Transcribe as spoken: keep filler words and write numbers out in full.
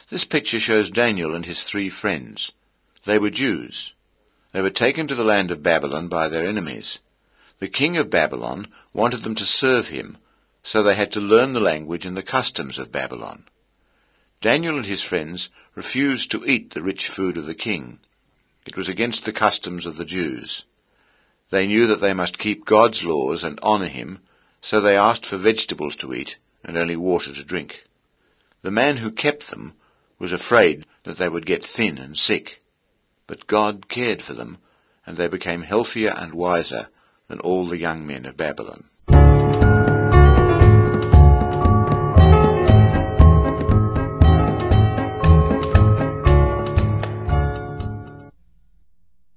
This picture shows Daniel and his three friends. They were Jews. They were taken to the land of Babylon by their enemies. The king of Babylon wanted them to serve him, so they had to learn the language and the customs of Babylon. Daniel and his friends refused to eat the rich food of the king. It was against the customs of the Jews. They knew that they must keep God's laws and honour him, so they asked for vegetables to eat and only water to drink. The man who kept them was afraid that they would get thin and sick. But God cared for them, and they became healthier and wiser than all the young men of Babylon.